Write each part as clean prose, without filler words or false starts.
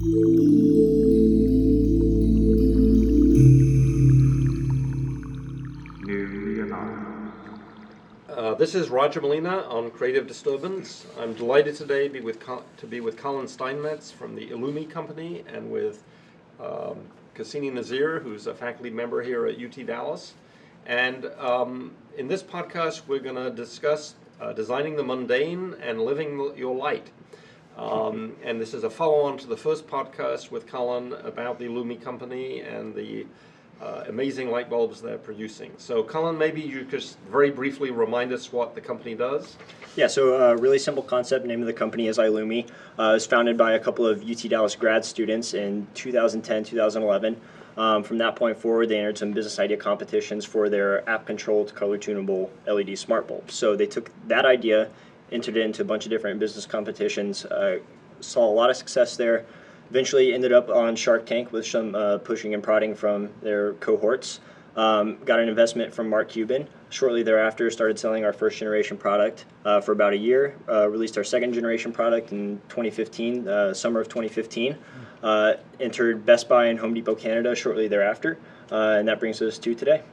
This is Roger Molina on Creative Disturbance. I'm delighted today to be with Colin Steinmetz from the Illumi Company and with Cassini Nazir, who's a faculty member here at UT Dallas. And in this podcast, we're going to discuss designing the mundane and living your light. And this is a follow-on to the first podcast with Colin about the Illumi Company and the amazing light bulbs they're producing. So Colin, maybe you could just very briefly remind us what the company does. Yeah, so a really simple concept. Name of the company is Illumi. It was founded by a couple of UT Dallas grad students in 2010, 2011. From that point forward, they entered some business idea competitions for their app-controlled, color-tunable LED smart bulbs. So they took that idea, entered it into a bunch of different business competitions, saw a lot of success there. Eventually ended up on Shark Tank with some pushing and prodding from their cohorts. Got an investment from Mark Cuban. Shortly thereafter, started selling our first generation product for about a year. Released our second generation product in 2015, summer of 2015. Entered Best Buy and Home Depot Canada shortly thereafter. And that brings us to today.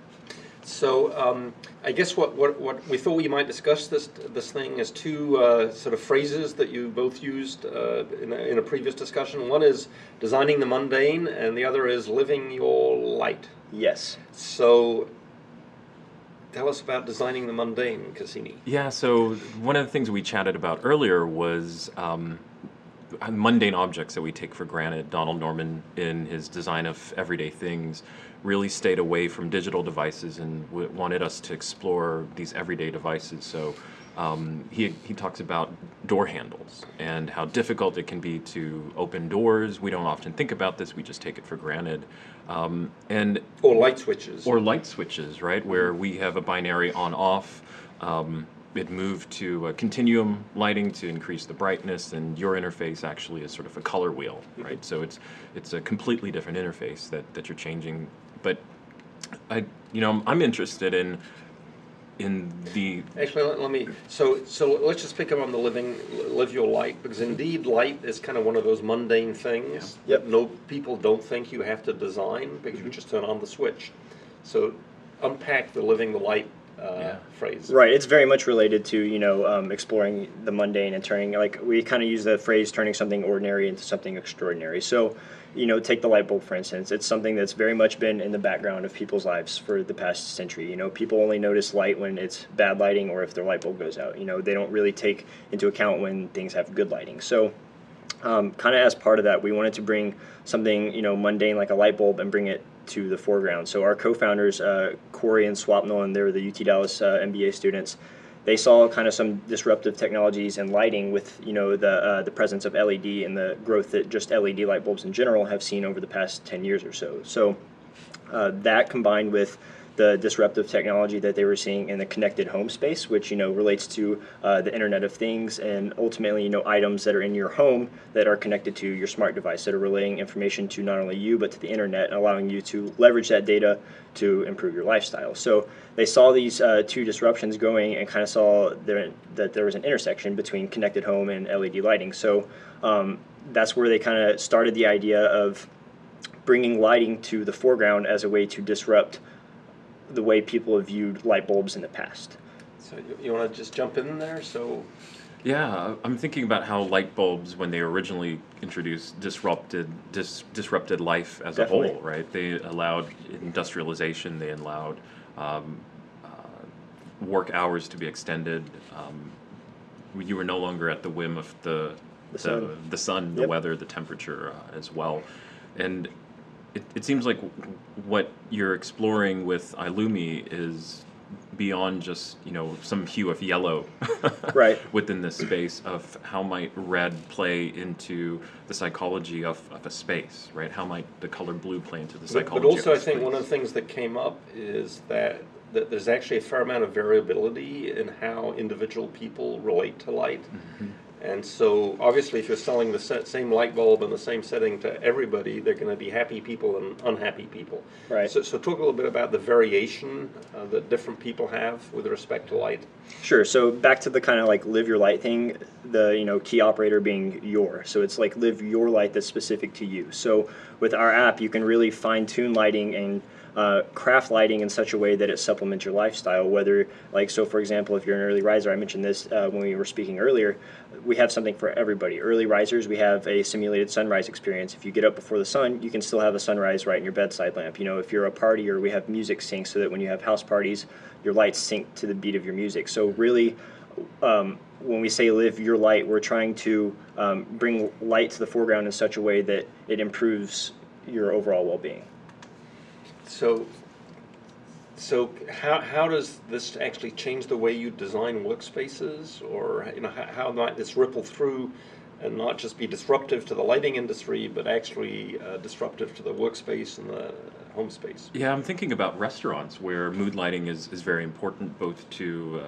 So I guess what we thought we might discuss this thing as two sort of phrases that you both used in a previous discussion. One is designing the mundane, and the other is living your light. Yes. So tell us about designing the mundane, Cassini. Yeah, so one of the things we chatted about earlier was mundane objects that we take for granted. Donald Norman, in his design of everyday things, really stayed away from digital devices and wanted us to explore these everyday devices. So he talks about door handles and how difficult it can be to open doors. We don't often think about this. We just take it for granted. Or light switches. Or light switches, right, where we have a binary on-off. It moved to continuum lighting to increase the brightness, and your interface actually is sort of a color wheel, right? So it's a completely different interface that you're changing. But I'm interested in the actually let me so let's just pick up on the live your light, because indeed light is kind of one of those mundane things that people don't think you have to design because you just turn on the switch. So unpack the living the light phrase. Right, it's very much related to exploring the mundane and turning, like we kind of use the phrase turning something ordinary into something extraordinary. So take the light bulb for instance. It's something that's very much been in the background of people's lives for the past century. People only notice light when it's bad lighting or if their light bulb goes out. They don't really take into account when things have good lighting. So kind of as part of that, we wanted to bring something mundane like a light bulb and bring it to the foreground. So our co-founders, Corey and Swapnil, and they were the UT Dallas MBA students. They saw kind of some disruptive technologies in lighting with the presence of LED and the growth that just LED light bulbs in general have seen over the past 10 years or so. So that combined with the disruptive technology that they were seeing in the connected home space, which relates to the Internet of Things and ultimately items that are in your home that are connected to your smart device that are relaying information to not only you but to the internet and allowing you to leverage that data to improve your lifestyle. So they saw these two disruptions going and kind of saw that there was an intersection between connected home and LED lighting. So that's where they kind of started the idea of bringing lighting to the foreground as a way to disrupt the way people have viewed light bulbs in the past. So you want to just jump in there? So yeah, I'm thinking about how light bulbs, when they were originally introduced, disrupted life as Definitely. a whole, right? They allowed industrialization. They allowed work hours to be extended. You were no longer at the whim of the sun, the weather, the temperature as well. And it seems like what you're exploring with Illumi is beyond just some hue of yellow right. within this space of how might red play into the psychology of a space, right? How might the color blue play into the psychology but also of a I think space? one of the things that came up is that there's actually a fair amount of variability in how individual people relate to light. And so, obviously, if you're selling the same light bulb in the same setting to everybody, they're going to be happy people and unhappy people. Right. So talk a little bit about the variation that different people have with respect to light. Sure. So back to the kind of like live your light thing, the key operator being your. So it's like live your light that's specific to you. So with our app, you can really fine tune lighting and craft lighting in such a way that it supplements your lifestyle. Whether so for example, if you're an early riser, I mentioned this when we were speaking earlier, we have something for everybody. Early risers, we have a simulated sunrise experience. If you get up before the sun, you can still have a sunrise right in your bedside lamp. If you're a partier, we have music sync so that when you have house parties, your lights sync to the beat of your music. So really, when we say live your light, we're trying to bring light to the foreground in such a way that it improves your overall well-being. So how does this actually change the way you design workspaces, or how might this ripple through and not just be disruptive to the lighting industry, but actually disruptive to the workspace and the home space? Yeah, I'm thinking about restaurants where mood lighting is very important, both to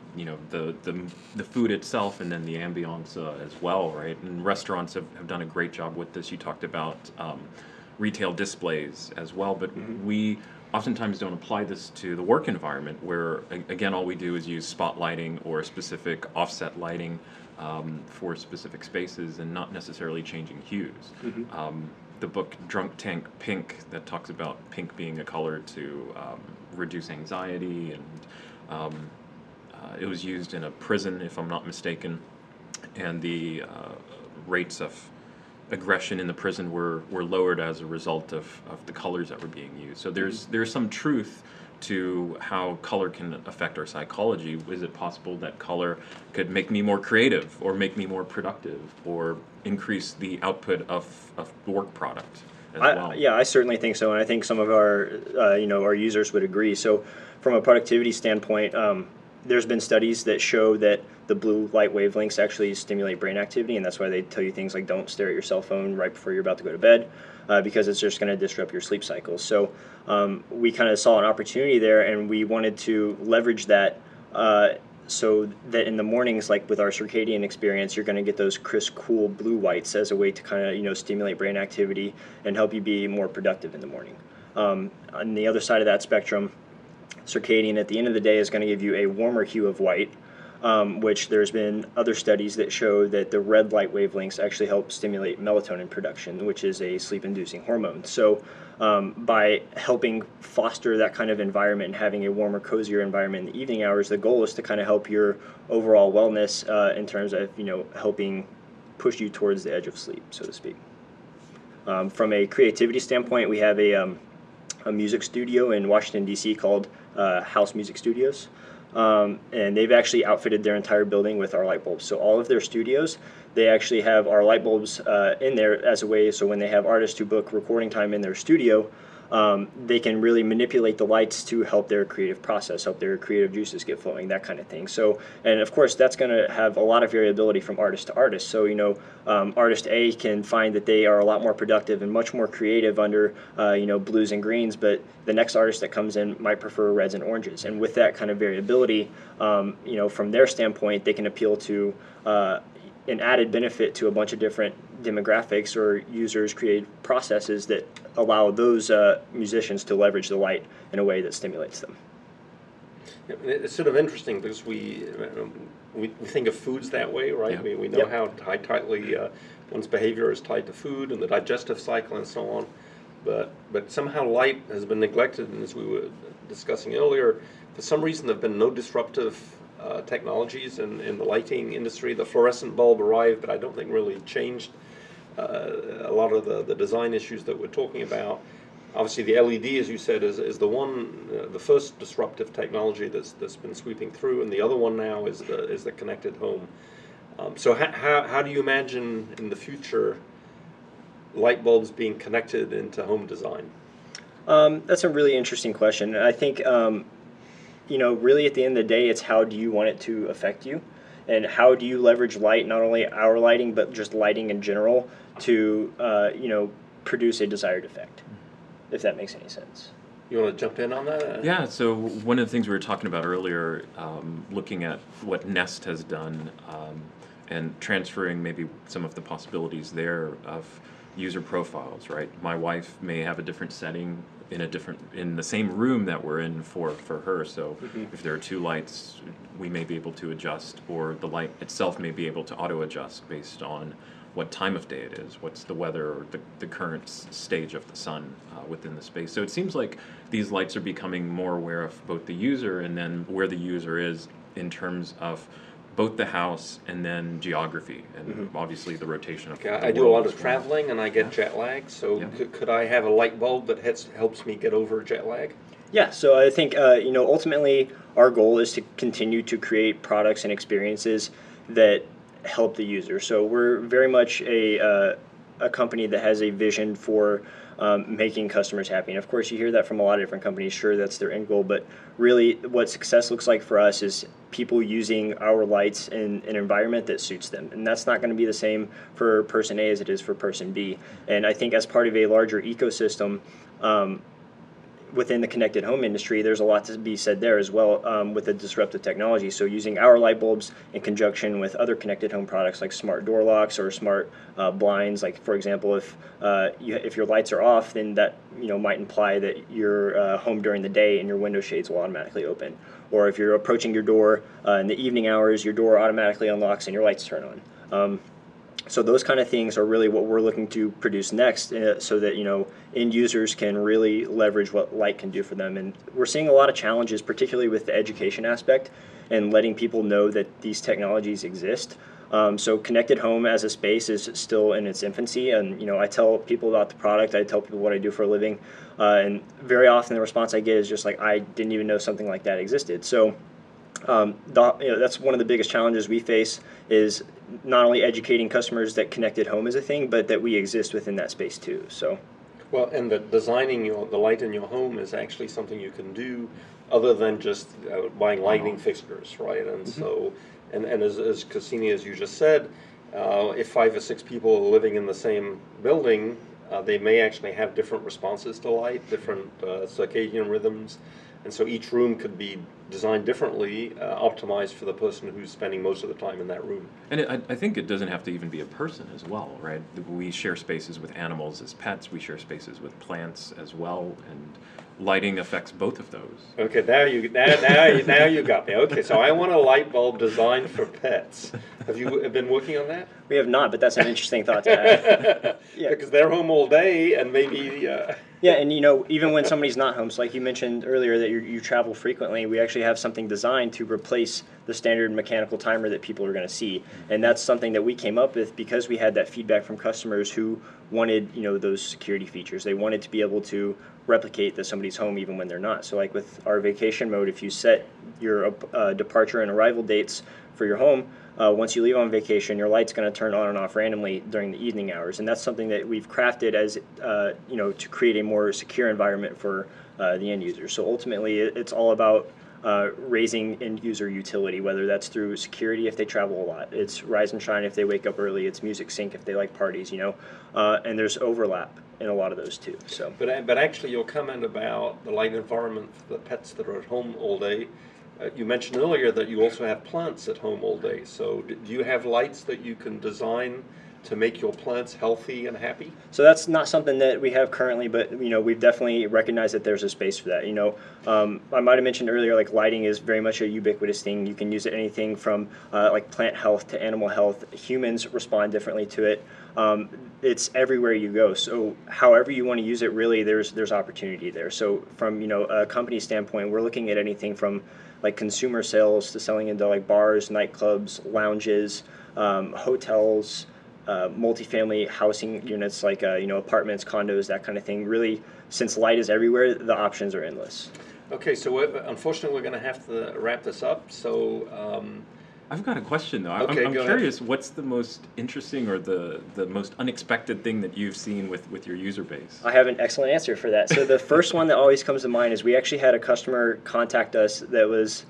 the food itself and then the ambiance as well, right? And restaurants have done a great job with this. You talked about retail displays as well, but we oftentimes don't apply this to the work environment, where again all we do is use spot lighting or specific offset lighting for specific spaces and not necessarily changing hues. The book Drunk Tank Pink, that talks about pink being a color to reduce anxiety, and it was used in a prison, if I'm not mistaken, and the rates of aggression in the prison were lowered as a result of the colors that were being used. So there's some truth to how color can affect our psychology. Is it possible that color could make me more creative, or make me more productive, or increase the output of work product as well? Yeah, I certainly think so, and I think some of our our users would agree. So from a productivity standpoint, there's been studies that show that the blue light wavelengths actually stimulate brain activity, and that's why they tell you things like don't stare at your cell phone right before you're about to go to bed, because it's just going to disrupt your sleep cycles. So we kind of saw an opportunity there, and we wanted to leverage that so that in the mornings, like with our circadian experience, you're going to get those crisp, cool blue whites as a way to kind of stimulate brain activity and help you be more productive in the morning. On the other side of that spectrum, circadian at the end of the day is going to give you a warmer hue of white, which there's been other studies that show that the red light wavelengths actually help stimulate melatonin production, which is a sleep-inducing hormone. So by helping foster that kind of environment and having a warmer, cozier environment in the evening hours, the goal is to kind of help your overall wellness in terms of helping push you towards the edge of sleep, so to speak. From a creativity standpoint, we have a music studio in Washington, D.C. called House Music Studios. And they've actually outfitted their entire building with our light bulbs. So all of their studios, they actually have our light bulbs in there as a way, so when they have artists who book recording time in their studio, they can really manipulate the lights to help their creative process, help their creative juices get flowing, that kind of thing. So, and of course, that's going to have a lot of variability from artist to artist. So, artist A can find that they are a lot more productive and much more creative under, blues and greens, but the next artist that comes in might prefer reds and oranges. And with that kind of variability, from their standpoint, they can appeal to an added benefit to a bunch of different demographics or users, create processes that allow those musicians to leverage the light in a way that stimulates them. Yeah, it's sort of interesting because we think of foods that way, right? Yeah. We know how tightly one's behavior is tied to food and the digestive cycle and so on, but somehow light has been neglected, and as we were discussing earlier, for some reason there have been no disruptive technologies in the lighting industry. The fluorescent bulb arrived, but I don't think really changed a lot of the design issues that we're talking about. Obviously, the LED, as you said, is the first disruptive technology that's been sweeping through, and the other one now is the connected home. So how do you imagine in the future light bulbs being connected into home design? That's a really interesting question. I think really at the end of the day, it's how do you want it to affect you, and how do you leverage light, not only our lighting, but just lighting in general, to produce a desired effect, if that makes any sense. You want to jump in on that? Yeah, so one of the things we were talking about earlier, looking at what Nest has done, and transferring maybe some of the possibilities there of user profiles, right? My wife may have a different setting in the same room that we're in for her. So if there are two lights, we may be able to adjust, or the light itself may be able to auto adjust based on what time of day it is, what's the weather, or the current stage of the sun within the space. So it seems like these lights are becoming more aware of both the user and then where the user is in terms of both the house and then geography, and obviously the rotation of the I do a world lot as of well. traveling, and I get jet lag. So Yeah. could I have a light bulb that helps me get over jet lag? Yeah, so I think ultimately our goal is to continue to create products and experiences that help the user. So we're very much a company that has a vision for making customers happy. And of course, you hear that from a lot of different companies. Sure, that's their end goal, but really, what success looks like for us is people using our lights in an environment that suits them. And that's not going to be the same for person A as it is for person B. And I think as part of a larger ecosystem, within the connected home industry, there's a lot to be said there as well with the disruptive technology. So using our light bulbs in conjunction with other connected home products like smart door locks or smart blinds. Like for example, if your lights are off, then that might imply that you're home during the day and your window shades will automatically open. Or if you're approaching your door in the evening hours, your door automatically unlocks and your lights turn on. So those kind of things are really what we're looking to produce next, so that end users can really leverage what light can do for them. And we're seeing a lot of challenges, particularly with the education aspect and letting people know that these technologies exist. So connected home as a space is still in its infancy, and I tell people about the product. I tell people what I do for a living, and very often the response I get is just like, I didn't even know something like that existed. So that's one of the biggest challenges we face, is not only educating customers that connected home is a thing, but that we exist within that space too. So, Well, and designing the light in your home is actually something you can do other than just buying lighting fixtures, right? And so, and as Cassini, as you just said, if 5 or 6 people are living in the same building, they may actually have different responses to light, different circadian rhythms. And so each room could be designed differently, optimized for the person who's spending most of the time in that room. And I think it doesn't have to even be a person as well, right? We share spaces with animals as pets. We share spaces with plants as well, and lighting affects both of those. Okay, now you got me. Okay, so I want a light bulb designed for pets. Have you been working on that? we have not, but that's an interesting thought to have. Yeah. Because they're home all day, and maybe. Yeah, and even when somebody's not home, so like you mentioned earlier that you travel frequently, we actually have something designed to replace the standard mechanical timer that people are going to see. And that's something that we came up with because we had that feedback from customers who wanted, those security features. They wanted to be able to replicate that somebody's home even when they're not. So like with our vacation mode, if you set your departure and arrival dates for your home, once you leave on vacation, your light's going to turn on and off randomly during the evening hours, and that's something that we've crafted as to create a more secure environment for the end user. So ultimately, it's all about raising end user utility, whether that's through security if they travel a lot, it's rise and shine if they wake up early, it's music sync if they like parties, and there's overlap in a lot of those too. So, But actually, your comment about the light environment for the pets that are at home all day. You mentioned earlier that you also have plants at home all day. So do you have lights that you can design to make your plants healthy and happy? So that's not something that we have currently, but we've definitely recognized that there's a space for that. I might have mentioned earlier, like lighting is very much a ubiquitous thing. You can use it anything from like plant health to animal health. Humans respond differently to it. It's everywhere you go. So however you want to use it, really, there's opportunity there. So from a company standpoint, we're looking at anything from like consumer sales to selling into like bars, nightclubs, lounges, hotels, multifamily housing units like apartments, condos, that kind of thing. Really, since light is everywhere, the options are endless. Okay, so unfortunately, we're going to have to wrap this up. So. I've got a question though. Okay, I'm go curious, what's the most interesting or the most unexpected thing that you've seen with your user base? I have an excellent answer for that. So the first one that always comes to mind is we actually had a customer contact us that was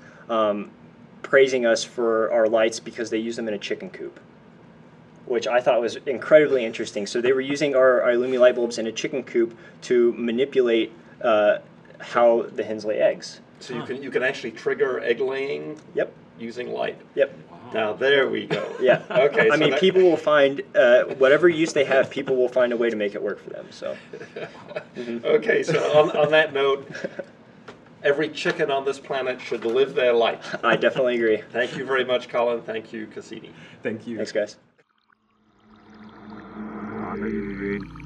praising us for our lights because they use them in a chicken coop, which I thought was incredibly interesting. So they were using our Illumi light bulbs in a chicken coop to manipulate how the hens lay eggs. So you can actually trigger egg laying Yep. using light. Yep. Wow. Now there we go. Yeah. Okay. I mean, people will find whatever use they have. People will find a way to make it work for them. So. Okay. So on that note, every chicken on this planet should live their life. I definitely agree. Thank you very much, Colin. Thank you, Cassini. Thank you. Thanks, guys.